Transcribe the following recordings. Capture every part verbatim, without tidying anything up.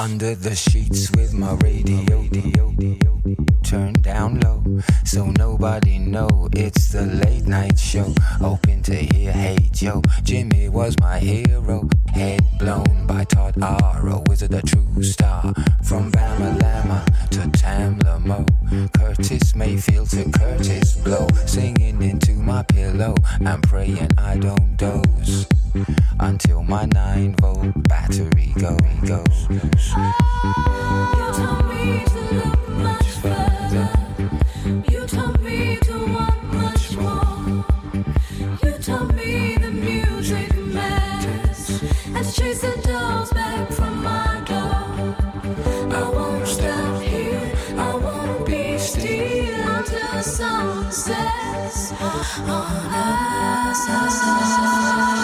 Under the sheets with my radio turned down low, so nobody know it's the late night show. Hoping to hear Hey Joe. Jimmy was my hero. Head blown by Todd R, a wizard, a true star. From Bama Lama to Tamla Mo, Curtis Mayfield to Curtis Blow. Singing into my pillow and praying I don't doze until my nine volt battery go goes. You told me to look much further. You told me to want much more. You told me the music matters, and to chase the dolls back from my door. I won't stop here, I won't be still until the sun sets on us.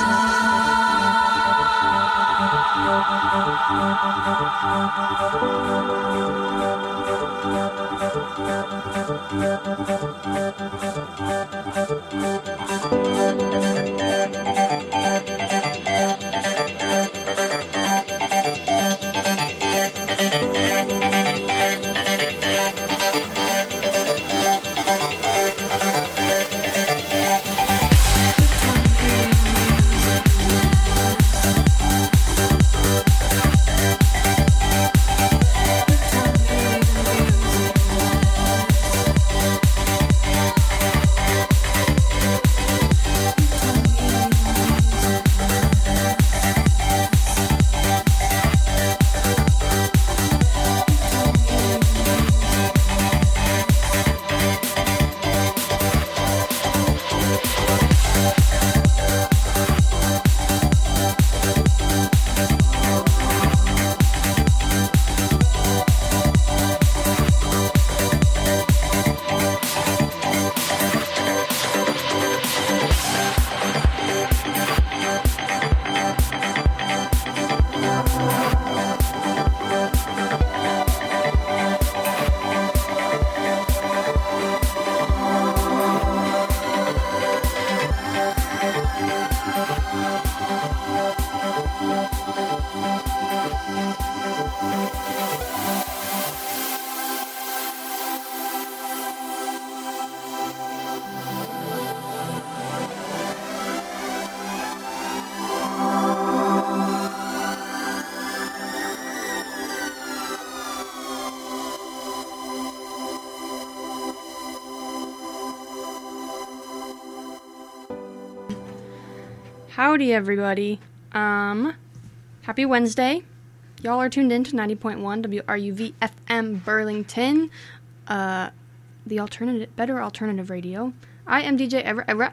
Howdy, everybody. Um, happy Wednesday. Y'all are tuned in to ninety point one W R U V F M Burlington, uh, the alternative, better alternative radio. I am D J Everett, Everett,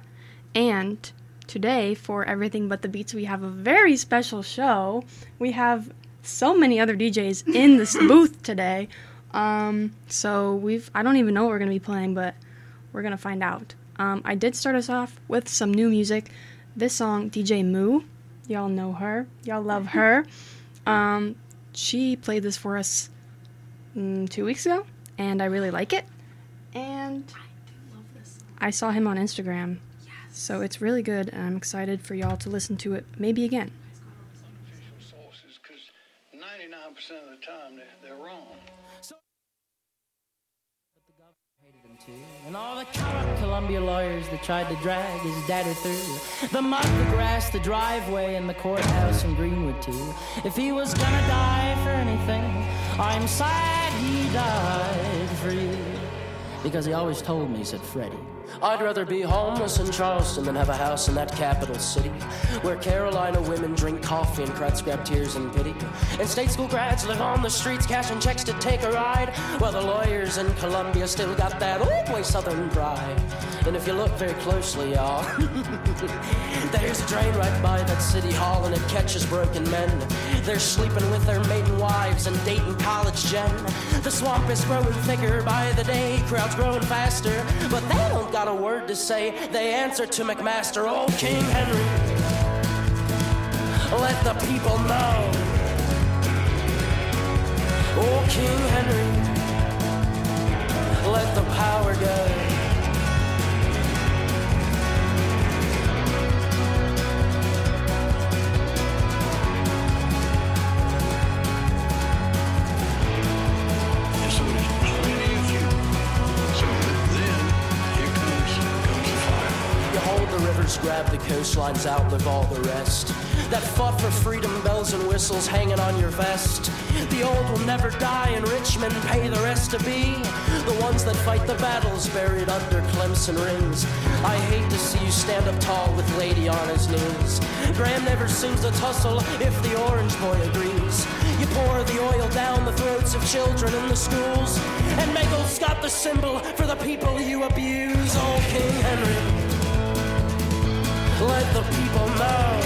and today, for Everything But the Beats, we have a very special show. We have so many other D Js in this booth today. Um, so we've, I don't even know what we're going to be playing, but we're going to find out. Um, I did start us off with some new music. This song, D J Moo, y'all know her, y'all love her. Um, she played this for us mm, two weeks ago, and I really like it. And I do love this song. I saw him on Instagram, yes. So it's really good, and I'm excited for y'all to listen to it maybe again. Unofficial sources, because ninety-nine percent of the time they're, they're wrong. And all the corrupt Columbia lawyers that tried to drag his daddy through the mud, the grass, the driveway, and the courthouse in Greenwood too. If he was gonna die for anything, I'm sad he died for you. Because he always told me, he said, Freddie, I'd rather be homeless in Charleston than have a house in that capital city where Carolina women drink coffee and crowd scrap tears and pity, and state school grads live on the streets cashing checks to take a ride, while the lawyers in Columbia still got that old boy southern pride. And if you look very closely, y'all, there's a drain right by that city hall, and it catches broken men. They're sleeping with their maiden wives and dating college gen. The swamp is growing thicker by the day, crowds growing faster, but they don't got a word to say. They answer to McMaster. Oh, King Henry, let the people know. Oh, King Henry, let the power go. the coastlines outlive all the rest. That fought for freedom, bells and whistles hanging on your vest. The old will never die in Richmond, pay the rest to be the ones that fight the battles buried under Clemson rings. I hate to see you stand up tall with Lady on his knees. Graham never seems to tussle if the orange boy agrees. You pour the oil down the throats of children in the schools, and make old Scott the symbol for the people you abuse. Oh, King Henry, let the people know.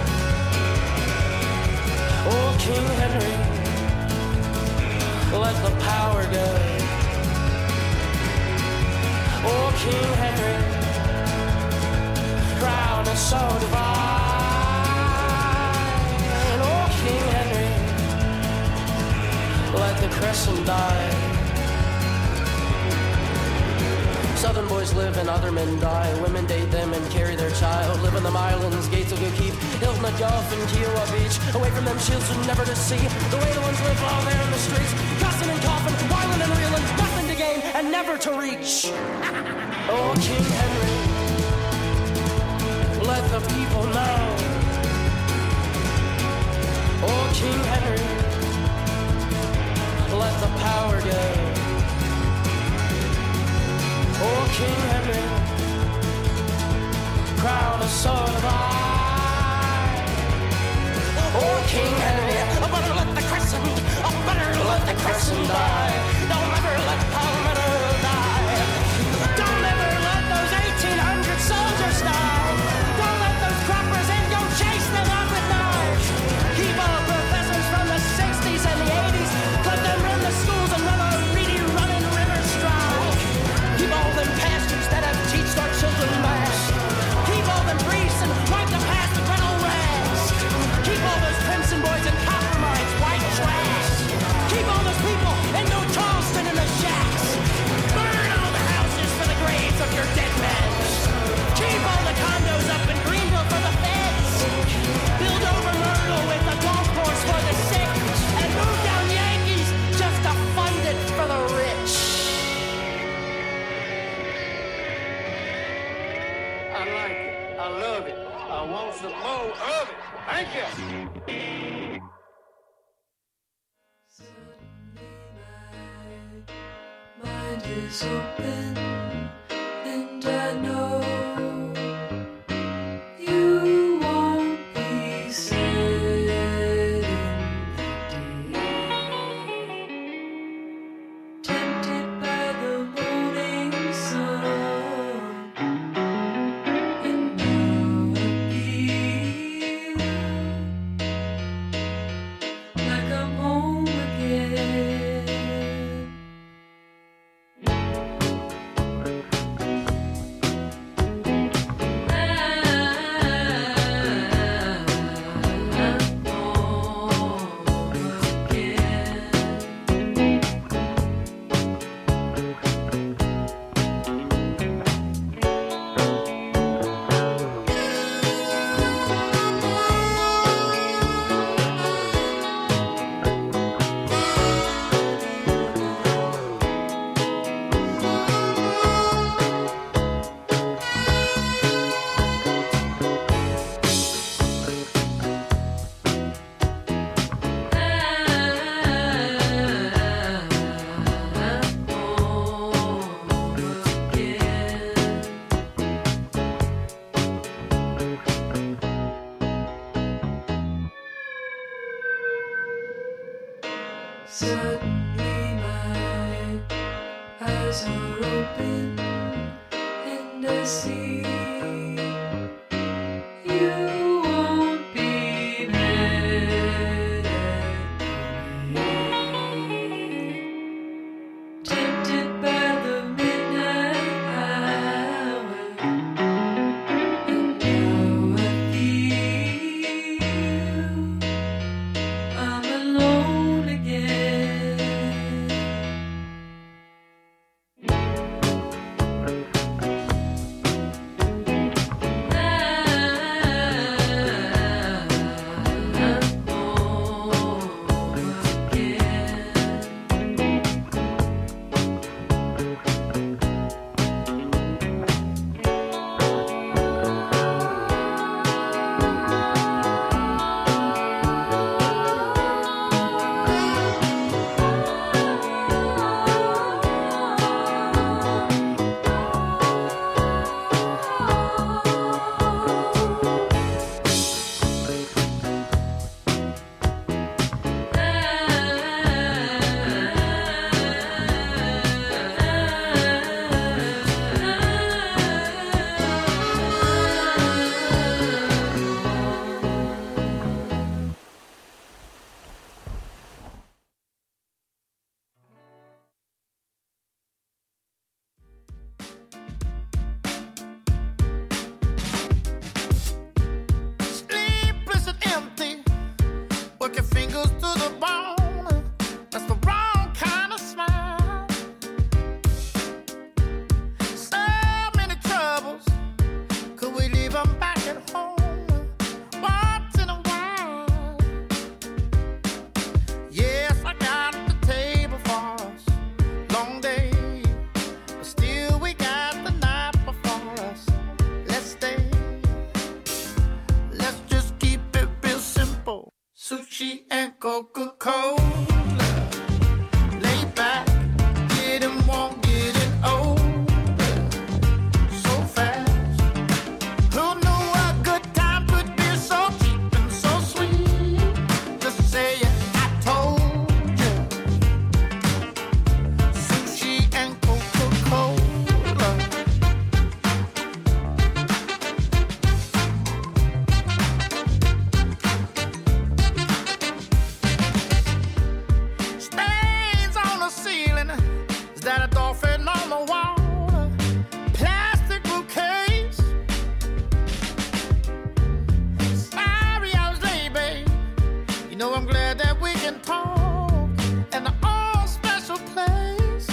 Oh, King Henry, let the power go. Oh, King Henry, crown is so divine. Oh, King Henry, let the crescent die. Southern boys live and other men die. Women date them and carry their child. Live on them islands, gates will go keep. Hilton the Gulf and Kiowa Beach. Away from them shields and never to see. The way the ones live while they're in the streets. Cussing and coughing, whiling and reeling. Nothing to gain and never to reach. Oh, King Henry, let the people know. Oh, King Henry, let the power go. Oh, King Henry, crown is so divine. Oh, King Henry, I better let the crescent, I better let the crescent die. Don't ever let Palmetto die. Don't ever let those eighteen hundred soldiers die. Don't let those croppers in, go chase them up at night. Keep all professors from the sixties and the eighties. Let them run the schools and run a reedy running river stride. Keep all them pastors that have teached our children mass. Keep all them priests and wipe the past with red old rags. Keep all those crimson boys and copper mines, white trash. Keep all those people in New Charleston in the shacks. Burn all the houses for the graves of your dead men. Keep all the condos up in Greenville for the feds. Build over Myrtle with a golf course for the sick. And move down Yankees just to fund it for the rich. I like it. I love it. I want some more of it. Thank you. Mind is open, and I know you won't be sad in the day. Tempted by the morning sun, and now I feel like I'm home again. Suddenly my eyes are open, and I see you won't be mad at me. Tempted by the midnight hour, and now I feel I'm alone again. tingles to the bone. That's the wrong kind of smile. So many troubles. Could we leave them back at home once in a while? Yes, I got the table for us. Long day, but still we got the night before us. Let's stay. Let's just keep it real simple. Sushi and Coca-Cola. Lay back, getting warm, getting old. So fast. Who knew a good time could be so cheap and so sweet? Just say it, I told you. Sushi and Coca-Cola. Stains on the ceiling. Is that a dolphin on the wall? Plastic bouquets. Sorry I was late, babe. You know I'm glad that we can talk in our own special place.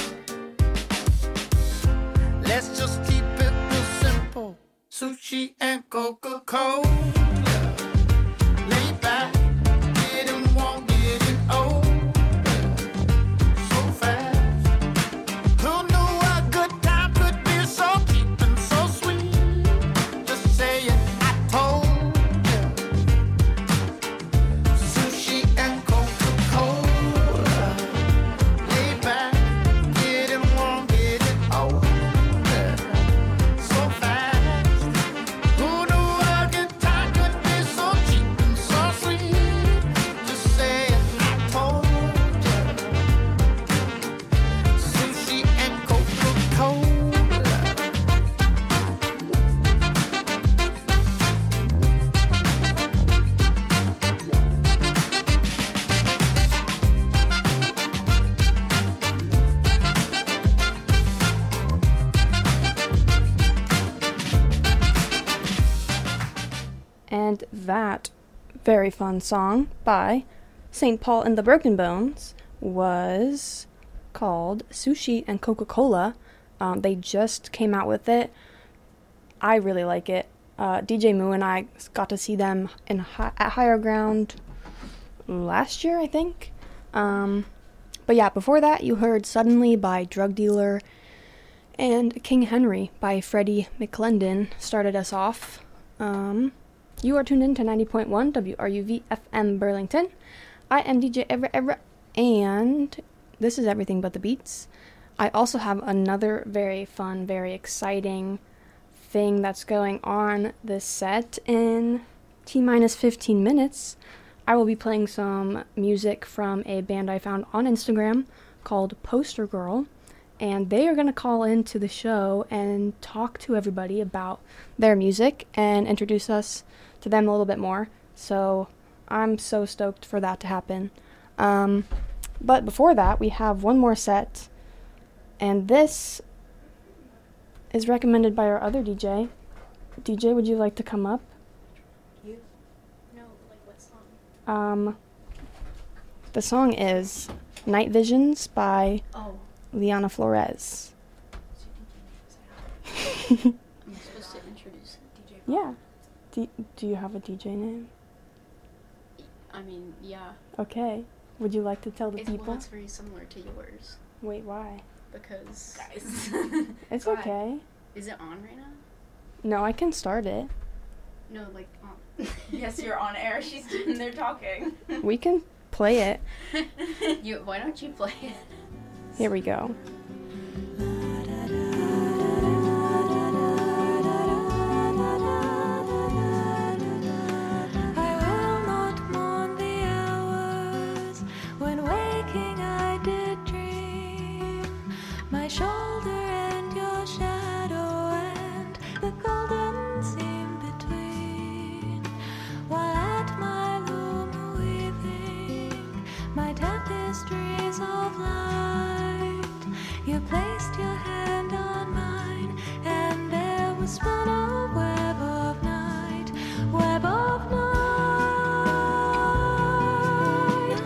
Let's just keep it real simple. Sushi and Coca-Cola. Lay back, getting warm, getting old. So fast. Who knew a good time could be so cheap and so sweet? Just say it, I told you. Sushi and Coca-Cola. Lay back, getting warm, getting old. So fast. Who knew a good time could be so cheap and so sweet? Just say it, I told you. Sushi and Coca-Cola. And that very fun song by Saint Paul and the Broken Bones was called Sushi and Coca-Cola. Um, they just came out with it. I really like it. Uh, D J Moo and I got to see them in hi- at Higher Ground last year, I think. Um, but yeah, before that, you heard Suddenly by Drug Dealer, and King Henry by Freddie McClendon started us off. Um, you are tuned in to ninety point one W R U V F M Burlington. I am D J Everett Everett, and this is Everything But the Beats. I also have another very fun, very exciting thing that's going on this set. In T-minus fifteen minutes, I will be playing some music from a band I found on Instagram called Poster Girl, and they are going to call into the show and talk to everybody about their music and introduce us to them a little bit more. So I'm so stoked for that to happen. Um, but before that, we have one more set, and this is recommended by our other D J. D J, would you like to come up? You? No, like what song? Um, the song is Night Visions by Oh. Liana Flores. I'm supposed to introduce D J. Yeah. Do, do you have a D J name? I mean, yeah. Okay. Would you like to tell the It's, people? well, it's very similar to yours. Wait, why? Because... Guys. It's Go ahead. okay. Is it on right now? No, I can start it. No, like, on. Yes, you're on air. She's sitting there talking. We can play it. you, why don't you play it? Here we go. I will not mourn the hours when waking I did dream my shoulder and your shadow and the golden seam between, while at my loom weaving my tapestries of light. You placed your hand on mine, and there was spun a web of night, web of night.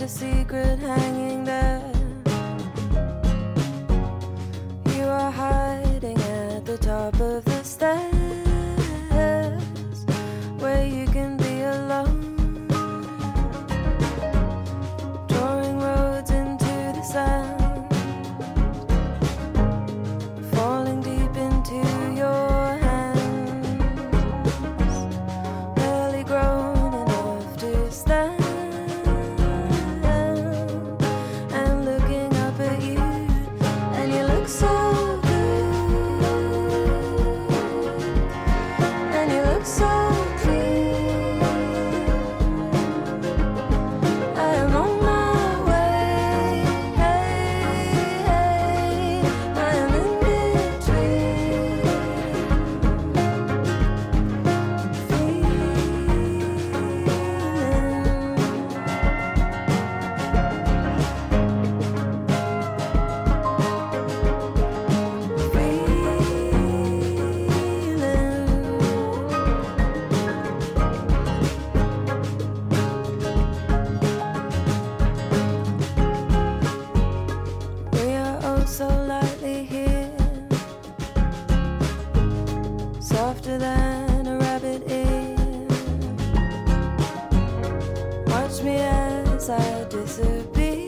a secret hanging there. You are hiding at the top of the stairs, where you can be alone, drawing roads into the sand, falling deep into your hands, barely grown enough to stand. And looking up at you, and you look so good, and you look so clean. I am on my way, hey, hey, I am in between, we are oh so lightly here, softer than a rabbit ear. Watch me as I disappear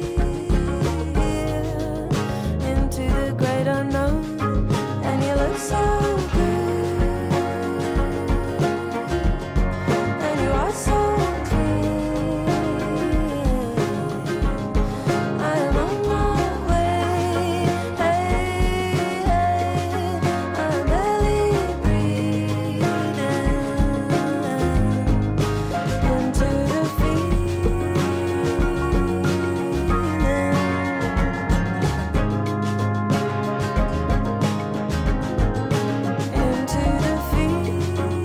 into the great unknown, and you look so good, and you are so clean. I am on my way, hey, hey, I'm barely breathing into the feeling, into the feeling.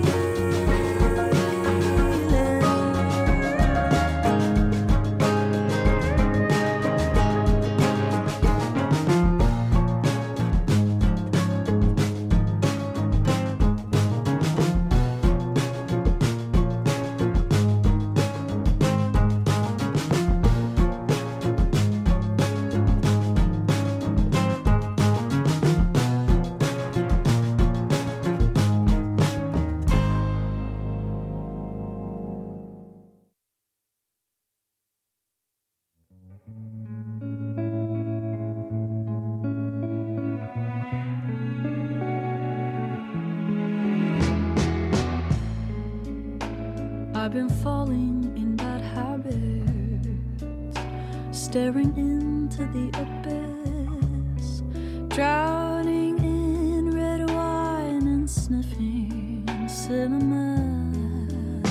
I've been falling in bad habits, staring into the abyss, drowning in red wine and sniffing cinnamon.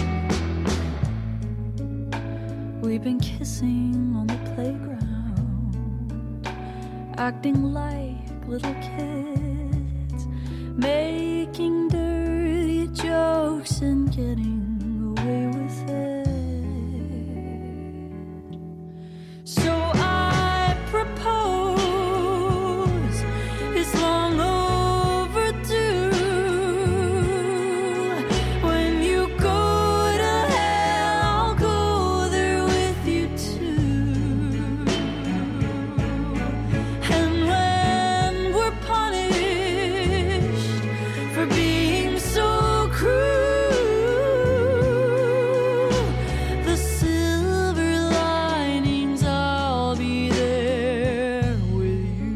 We've been kissing on the playground, acting like little kids, making dirty jokes and getting away with it. So I propose, it's long overdue. When you go to hell, I'll go there with you too. And when we're punished for being so cruel, the silver linings, I'll be there with you.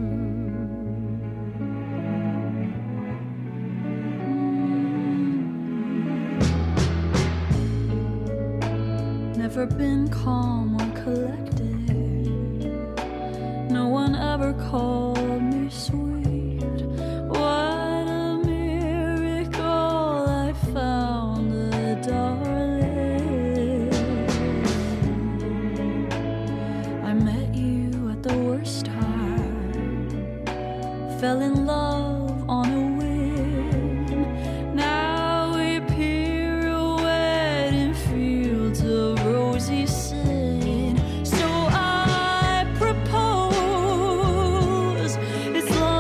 Never been calm or collected. No one ever called me sweet. What a miracle, I found a darling. I met you at the worst time, fell in love on a whim. Now we pirouette in fields of rosy sin. So I propose, it's long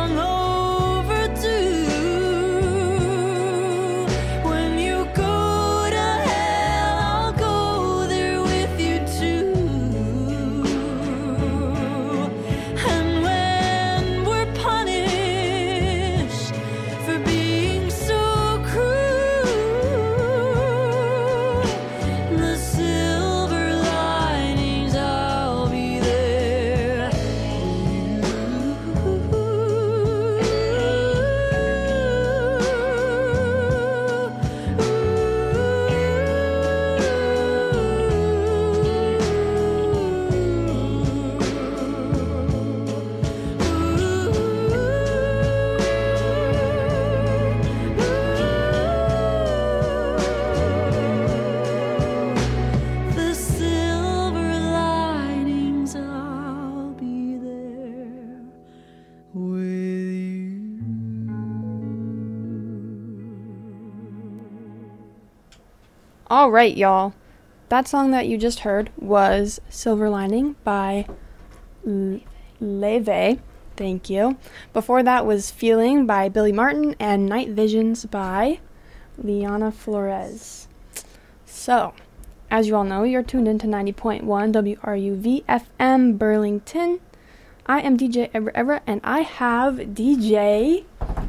All right, y'all. That song that you just heard was Silver Lining by L- Leve. Thank you. Before that was Feeling by Billy Martin and Night Visions by Liana Flores. So, as you all know, you're tuned into ninety point one W R U V F M Burlington. I am D J Ever Ever, and I have D J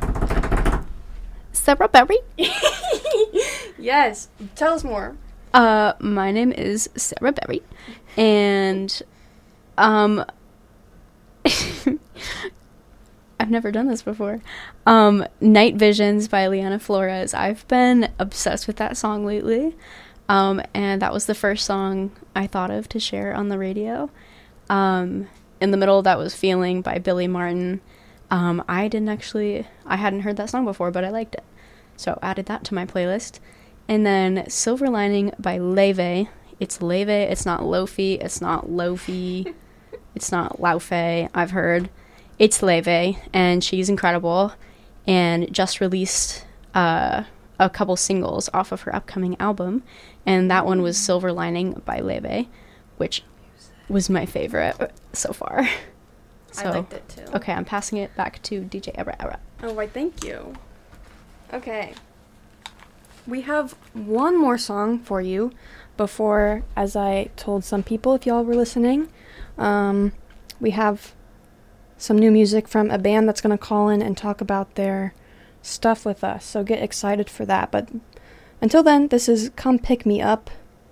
Sarah Berry. Yes, tell us more. Uh, my name is Sarah Berry, and um, I've never done this before. Um, Night Visions by Liana Flores. I've been obsessed with that song lately, um, and that was the first song I thought of to share on the radio. Um, in the middle, that was Feeling by Billy Martin. Um, I didn't actually, I hadn't heard that song before, but I liked it, so added that to my playlist. And then Silver Lining by Leve. It's Leve. It's not Lofi. It's not Lofi. It's not Laufe, I've heard. It's Leve, and she's incredible. And just released uh, a couple singles off of her upcoming album. And that one was Silver Lining by Leve, which was my favorite so far. So, I liked it too. Okay, I'm passing it back to D J Ebra Ebra. Oh, why, thank you. Okay. We have one more song for you before, as I told some people, if y'all were listening, um, we have some new music from a band that's going to call in and talk about their stuff with us. So get excited for that. But until then, this is Come Pick Me Up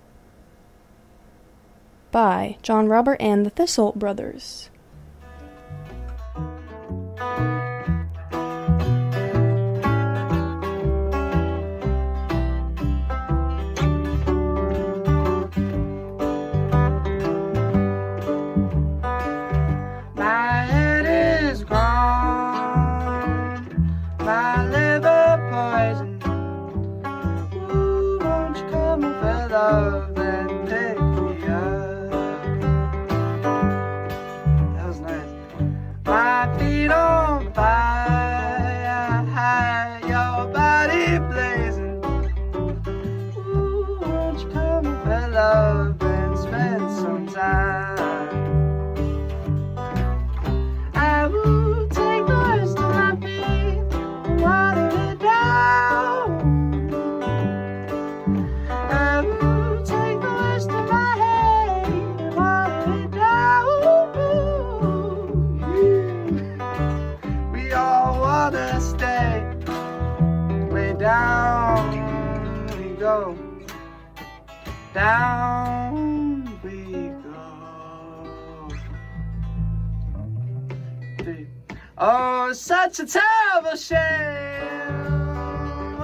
by John Robert and the Thistle Brothers. My head is gone, my liver poison. Ooh, won't you come for love and pick me up? That was nice. My feet on fire, your body blazing. Ooh, won't you come for love and spend some time? I will take the words to my feet, water it down. I will take the words to my head, water it down. We all wanna stay, way down we go, down we go. Oh, such a terrible shame. Oh.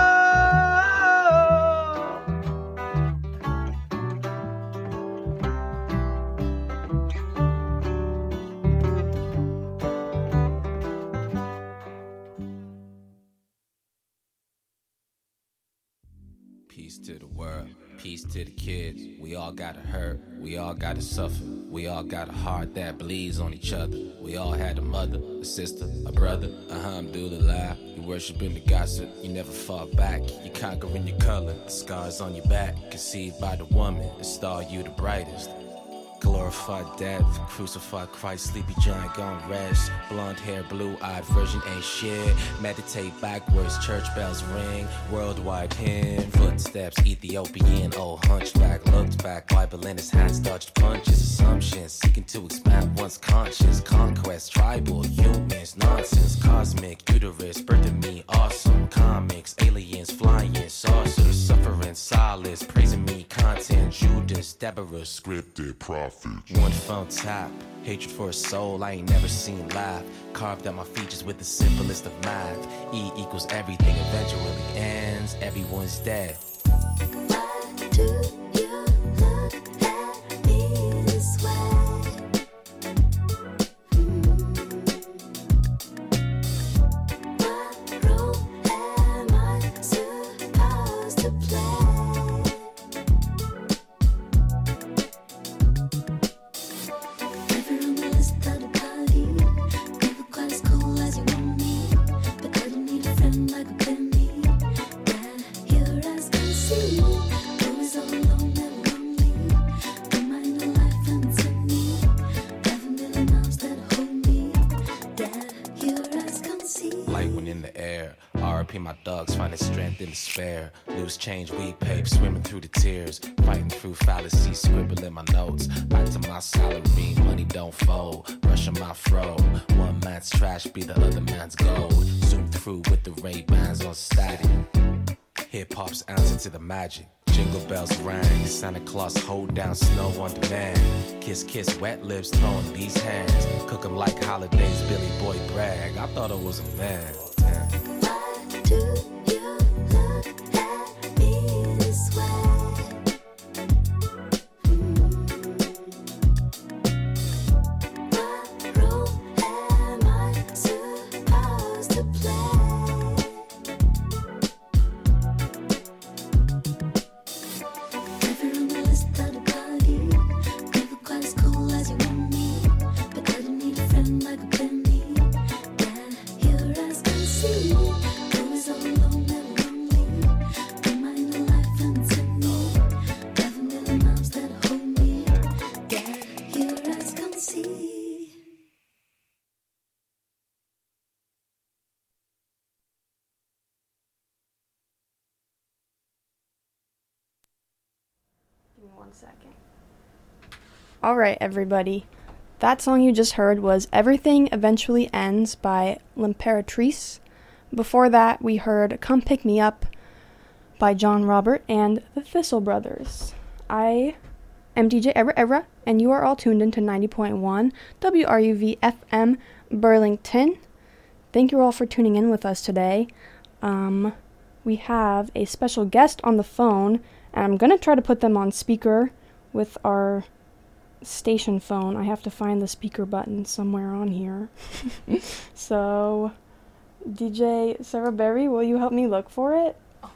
Peace to the world, peace to the kids. We all gotta hurt, we all gotta suffer. We all got a heart that bleeds on each other. We all had a mother, a sister, a brother. Alhamdulillah, you worshiping the gossip. You never fall back, you conquering your color. The scars on your back, conceived by the woman. The star you the brightest. Glorified death, crucified Christ, sleepy giant gone rest. Blonde hair, blue-eyed virgin ain't shit. Meditate backwards, church bells ring. Worldwide hymn, footsteps, Ethiopian. Old hunchback looked back, Bible in his hands, dodged punches. Assumptions, seeking to expand one's conscience. Conquest, tribal, humans, nonsense. Cosmic, uterus, birthing me, awesome. Comics, aliens, flying, saucers. Suffering, solace, praising me, content. Judas, Deborah, scripted, prophet. One phone tap, hatred for a soul I ain't never seen live. Carved out my features with the simplest of math. E equals everything eventually ends, everyone's dead. Why do you look at me this way? What role am I supposed to play? Never on my list of the party. Never quite as cool as you want me, but couldn't need a friend like a couldn't be. Yeah, you're asking Watching my dogs finding strength in despair. Loose change, weed pape, swimming through the tears. Fighting through fallacy, scribbling my notes. Back to my salary, money don't fold. Brushing my fro. One man's trash be the other man's gold. Zoom through with the Ray-Bans on static. Hip-hop's answer to the magic. Jingle bells rang, Santa Claus hold down snow on demand. Kiss, kiss, wet lips, throwing these hands. Cook 'em like holidays, Billy Boy brag. I thought I was a man. Why do you look at me this way? What role am I supposed to play? Never on the list of the party. Never quite as cool as you want me. But I don't need a friend like a friend me. Yeah, here as can see. Always all alone, never lonely. Am I in a life and it's in me? Five million arms that hold me. Yeah, here as can see. Give me one second. All right, everybody. That song you just heard was Everything Eventually Ends by L'Imperatrice. Before that, we heard Come Pick Me Up by John Robert and the Thistle Brothers. I am D J Era Era, and you are all tuned into ninety point one W R U V F M Burlington. Thank you all for tuning in with us today. Um, we have a special guest on the phone, and I'm going to try to put them on speaker with our station phone. I have to find the speaker button somewhere on here. So, D J Sarah Berry, will you help me look for it?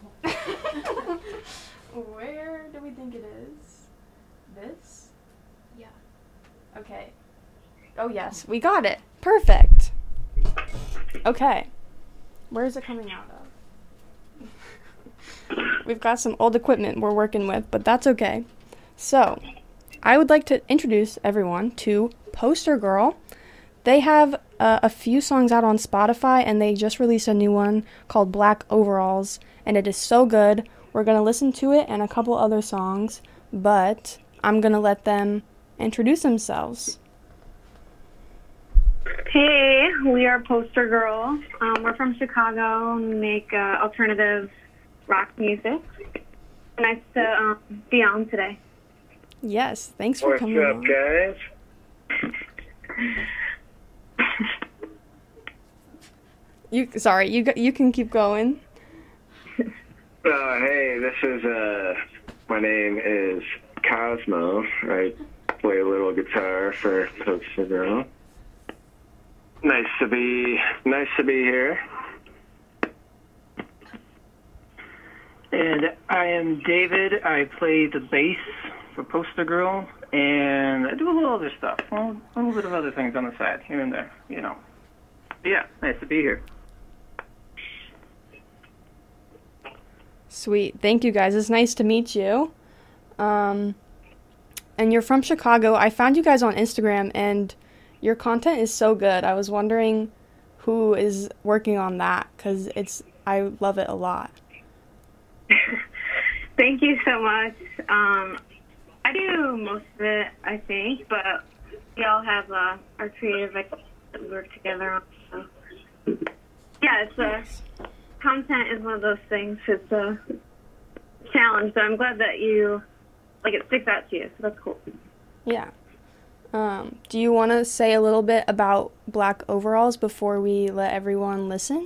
Where do we think it is? This? Yeah. Okay. Oh, yes, we got it. Perfect. Okay. Where is it coming out of? We've got some old equipment we're working with, but that's okay. So, I would like to introduce everyone to Poster Girl. They have uh, a few songs out on Spotify, and they just released a new one called Black Overalls, and it is so good. We're going to listen to it and a couple other songs, but I'm going to let them introduce themselves. Hey, we are Poster Girl. Um, we're from Chicago. We make uh, alternative rock music. Nice to um, be on today. Yes, thanks for What's coming up, on. guys? You sorry, you go- you can keep going. Uh, hey, this is, uh, my name is Cosmo. I play a little guitar for Poster Girl. Nice to be, nice to be here. And I am David. I play the bass for Poster Girl, and I do a little other stuff, well, a little bit of other things on the side, here and there, you know. Yeah, nice to be here. Sweet. Thank you, guys. It's nice to meet you. Um, and you're from Chicago. I found you guys on Instagram, and your content is so good. I was wondering who is working on that, because it's I love it a lot. Thank you so much. Um, I do most of it, I think, but we all have uh, our creative ideas that we work together on. So. Yeah, it's a, content is one of those things. It's a challenge, but I'm glad that you, like, it sticks out to you, so that's cool. Yeah. Um, do you want to say a little bit about Black Overalls before we let everyone listen?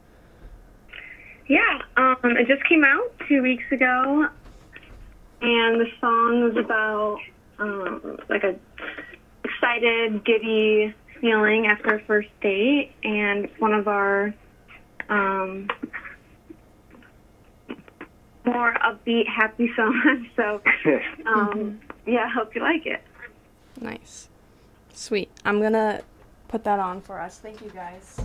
Yeah, um, it just came out two weeks ago, and the song was about um, like a excited, giddy feeling after a first date, and it's one of our um, more upbeat, happy songs. So, um, yeah, I hope you like it. Nice. Sweet. I'm going to put that on for us. Thank you, guys.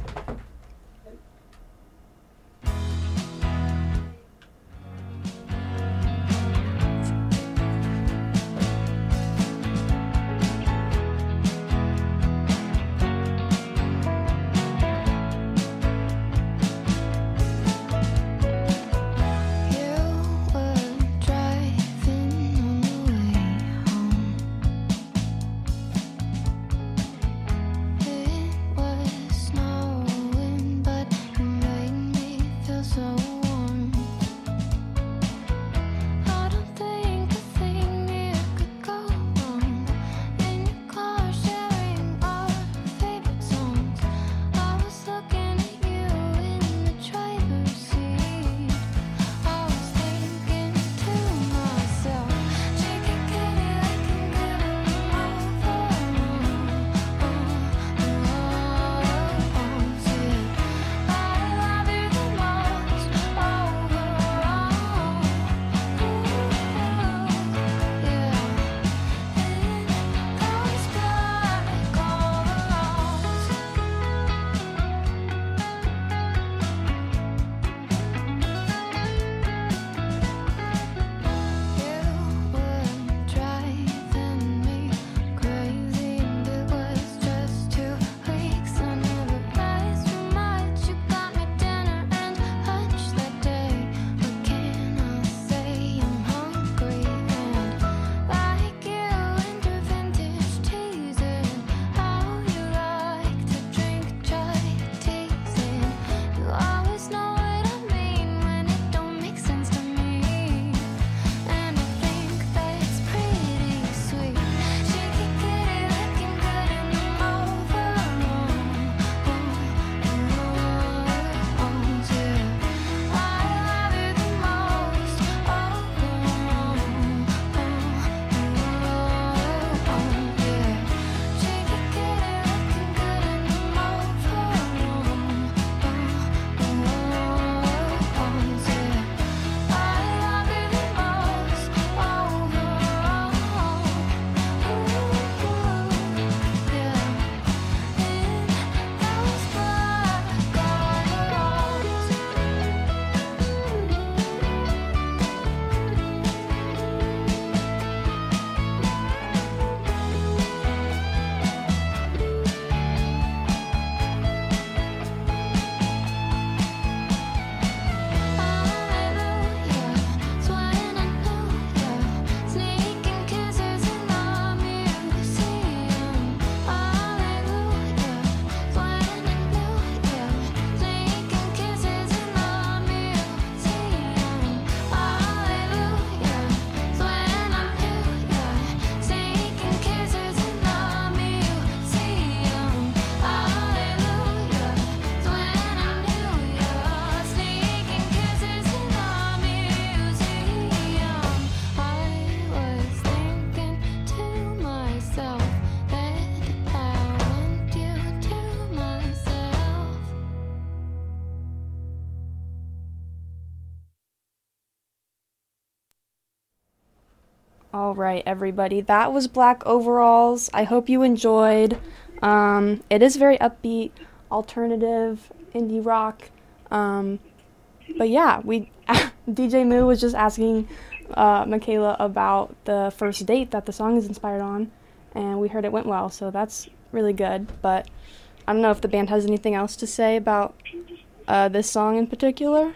All right, everybody. That was Black Overalls. I hope you enjoyed. Um, it is very upbeat, alternative, indie rock. Um, but yeah, we D J Moo was just asking uh, Michaela about the first date that the song is inspired on, and we heard it went well, so that's really good. But I don't know if the band has anything else to say about uh, this song in particular.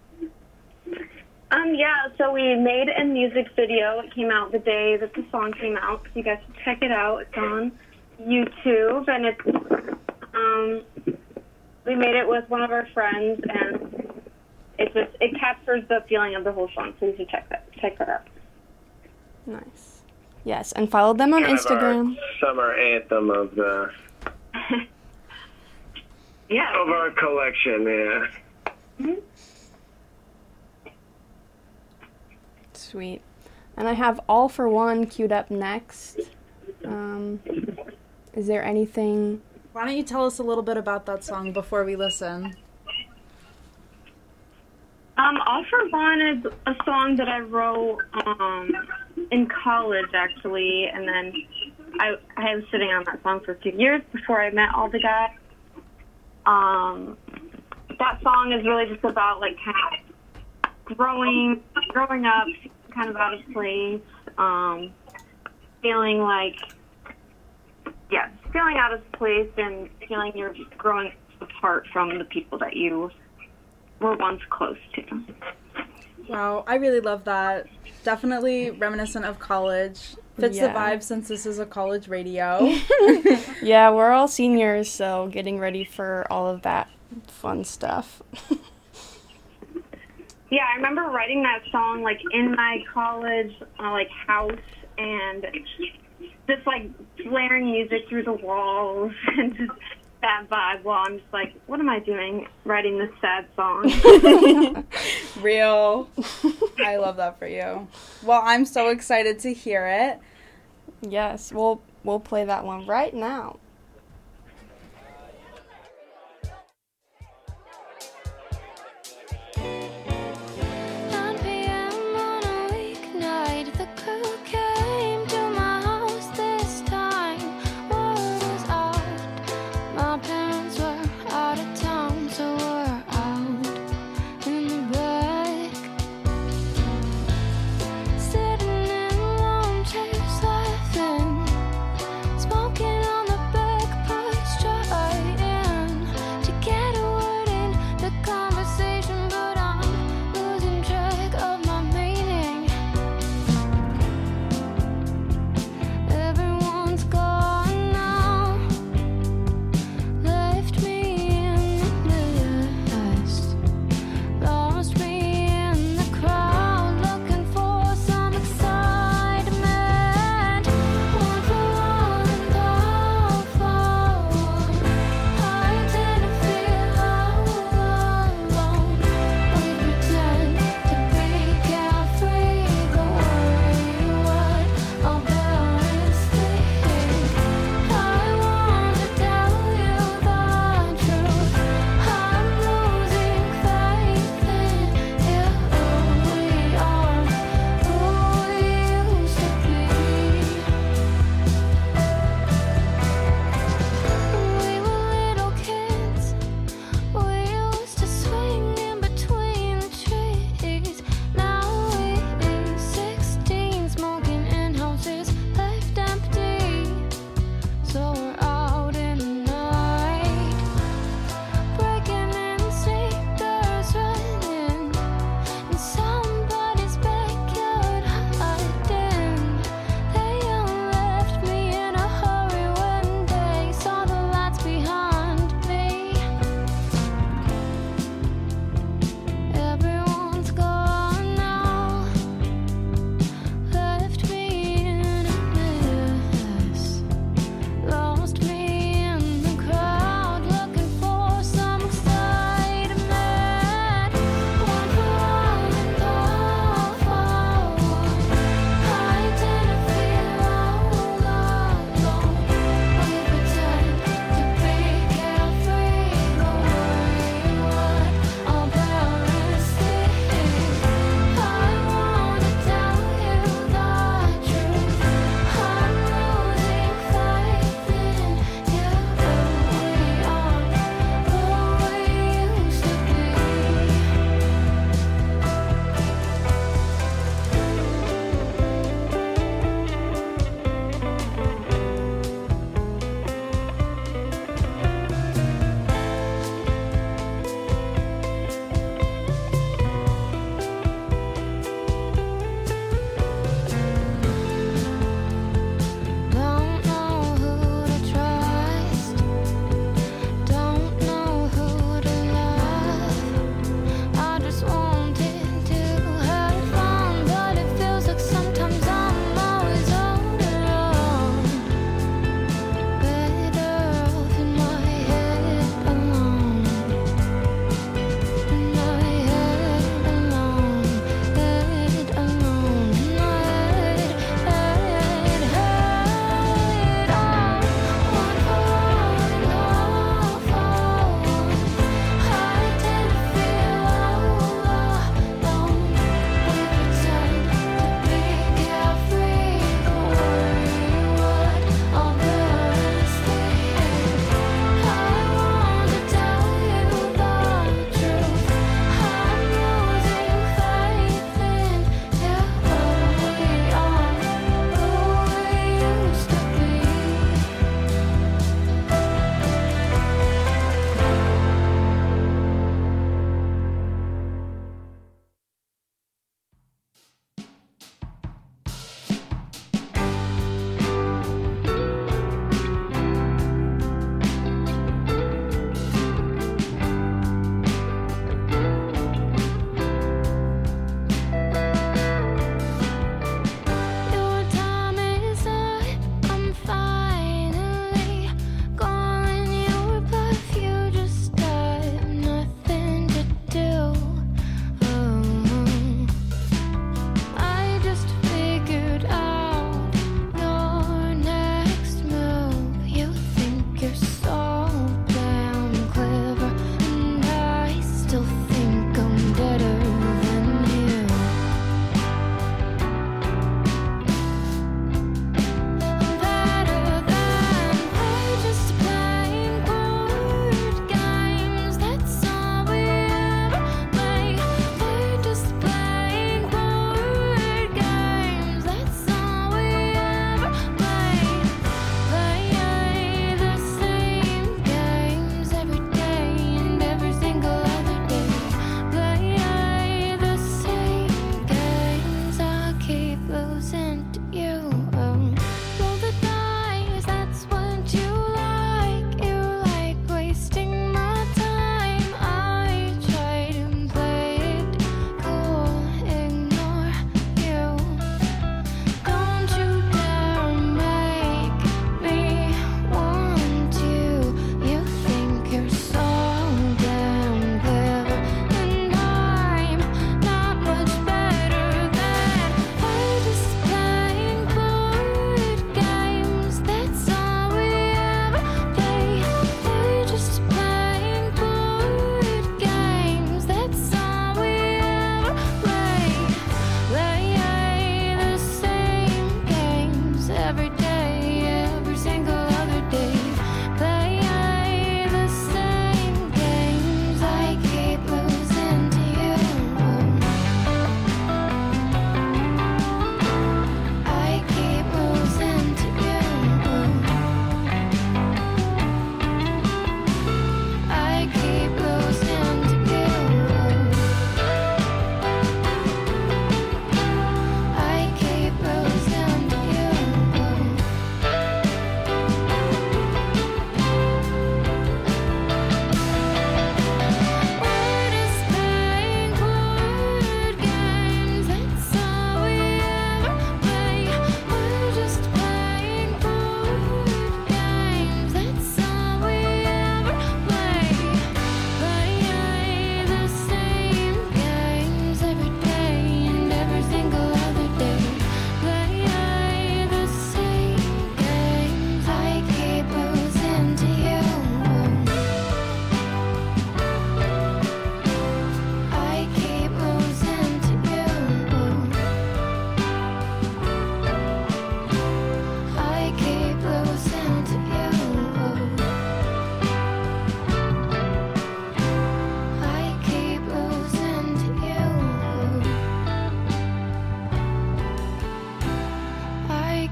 Um, yeah, so we made a music video. It came out the day that the song came out. So you guys should check it out. It's on YouTube, and it's, um, we made it with one of our friends, and it just, it captures the feeling of the whole song, so you should check that, check that out. Nice. Yes, and follow them on kind Instagram. Of our summer anthem of the, yeah. of our collection, yeah. Mm-hmm. Sweet. And I have All for One queued up next. Um, is there anything... Why don't you tell us a little bit about that song before we listen? Um, All for One is a song that I wrote um, in college, actually, and then I, I was sitting on that song for a few years before I met all the guys. Um, that song is really just about, like, kind of growing, growing up, kind of out of place, um, feeling like, yeah, feeling out of place and feeling you're growing apart from the people that you were once close to. Wow, I really love that. Definitely reminiscent of college. Fits Yeah. the vibe since this is a college radio. Yeah, we're all seniors, so getting ready for all of that fun stuff. Yeah, I remember writing that song, like, in my college, uh, like, house, and just, like, blaring music through the walls, and just that vibe while I'm just like, what am I doing writing this sad song? Real. I love that for you. Well, I'm so excited to hear it. Yes, we'll we'll play that one right now. nine p.m. on a weeknight, the crew came to my house this time. World was out. My parents were out of town, so we're out in the back, sitting in lawn chairs laughing, smoking on the bed.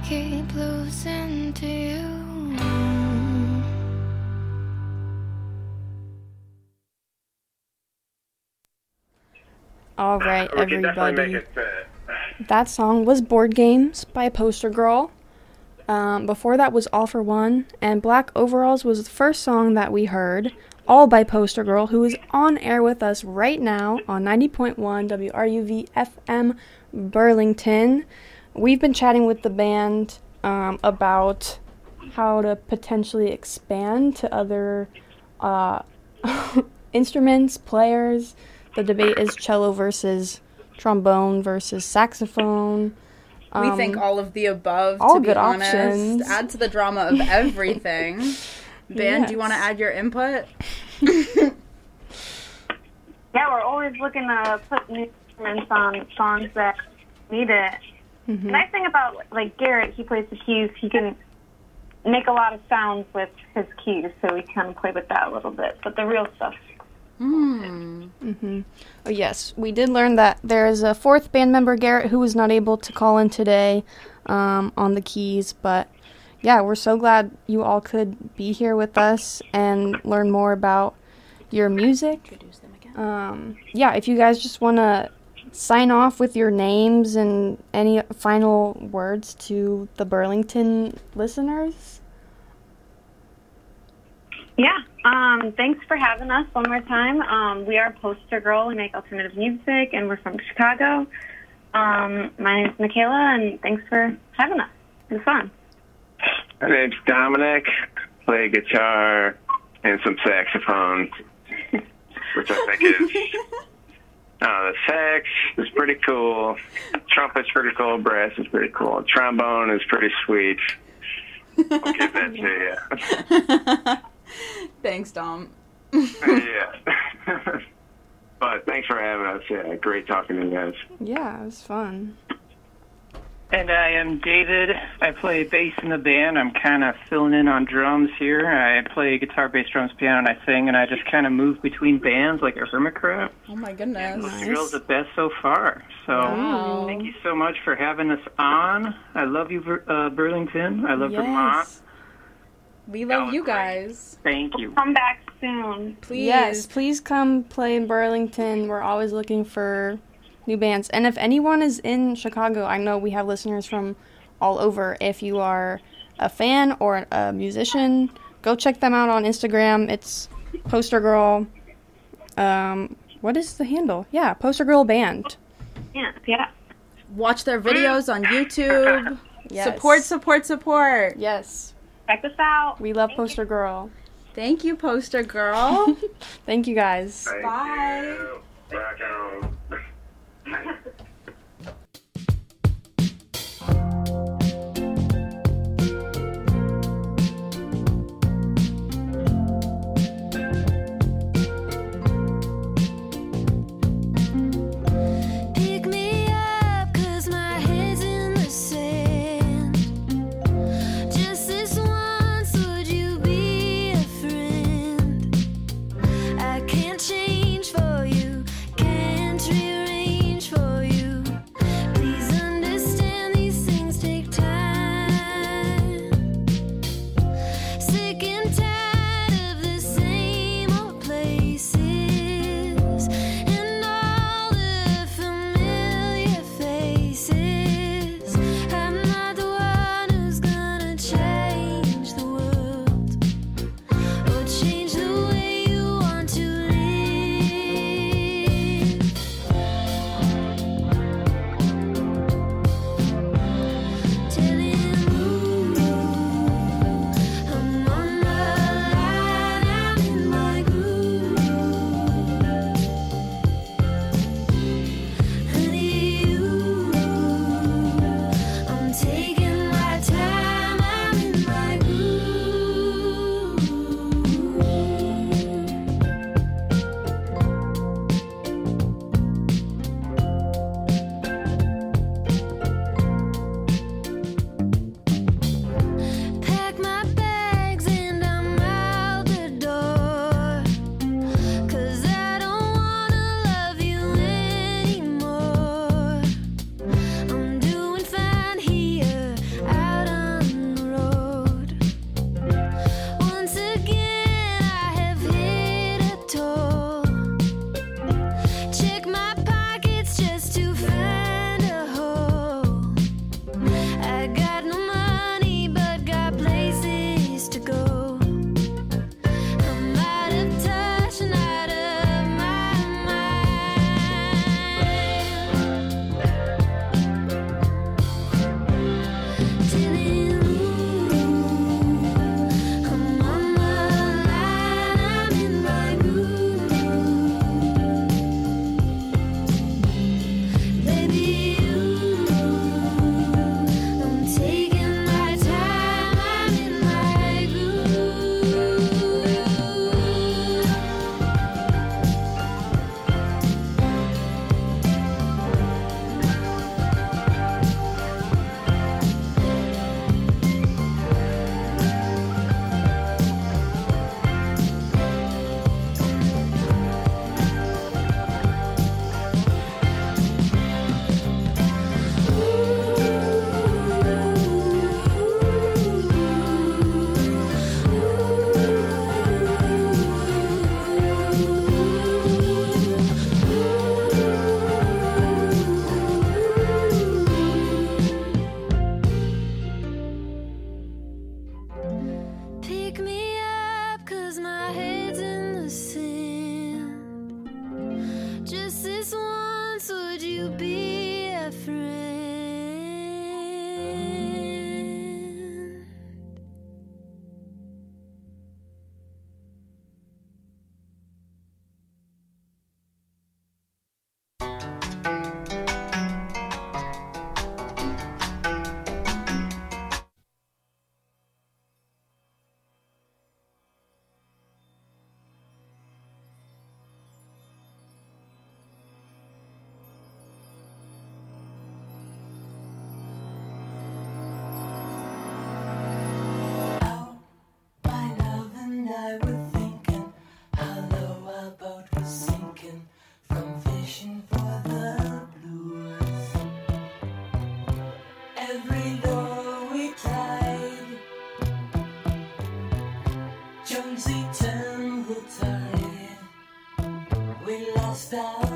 keep losing to you. All right, We can definitely everybody. make it fit. That song was Board Games by Poster Girl. Um, before that was All for One, and Black Overalls was the first song that we heard, all by Poster Girl, who is on air with us right now on ninety point one W R U V F M Burlington. We've been chatting with the band um, about how to potentially expand to other uh, instruments, players. The debate is cello versus trombone versus saxophone. We Um, think all of the above, all to be good honest. options. Add to the drama of everything. Ben, do you want to Yes. add your input? Yeah, we're always looking to put new instruments on songs that need it. Mhm. The nice thing about like Garrett, he plays the keys. He can make a lot of sounds with his keys, so we kind of play with that a little bit. But the real stuff. Hmm. Mm-hmm. Oh, yes, we did learn that there is a fourth band member, Garrett, who was not able to call in today um, on the keys. But yeah, we're so glad you all could be here with us and learn more about your music. Um, yeah, if you guys just want to sign off with your names and any final words to the Burlington listeners. Yeah. Um, thanks for having us one more time. Um, we are Poster Girl. We make alternative music, and we're from Chicago. Um, my name's Michaela, and thanks for having us. It was fun. My name's Dominic. Play guitar and some saxophone, which I think is. Uh, the sax is pretty cool. Trumpet's pretty cool. Brass is pretty cool. Trombone is pretty sweet. I'll give that to you. Thanks, Dom. Yeah. But thanks for having us. Yeah, great talking to you guys. Yeah, it was fun. And I am David. I play bass in the band. I'm kind of filling in on drums here. I play guitar, bass, drums, piano, and I sing, and I just kind of move between bands like a hermit crab. Oh my goodness. The drill's the best so far. So Wow. thank you so much for having us on. I love you, Bur- uh, Burlington. I love Vermont. We love you guys. Thank you. Come back soon. Please. Yes, please come play in Burlington. We're always looking for new bands. And if anyone is in Chicago, I know we have listeners from all over. If you are a fan or a musician, go check them out on Instagram. It's Poster Girl. Um, what is the handle? Yeah, Poster Girl Band. Yeah, yeah. Watch their videos on YouTube. Yes. Support, support, support. Yes. Check us out. We love Poster Girl. Thank you, Poster Girl. Thank you guys. Bye. Rock on. Pick me up, 'cause my head's in the sand. Just this once, would you be a friend? I can't change for you, can't rearrange for you. Pick me up, cause my head's in the sand. Just this once, would you be a friend? My love and I were thinking how low our boat was sinking from fishing for the blues. Every lure we tried, Jonesy turned the tide. We lost our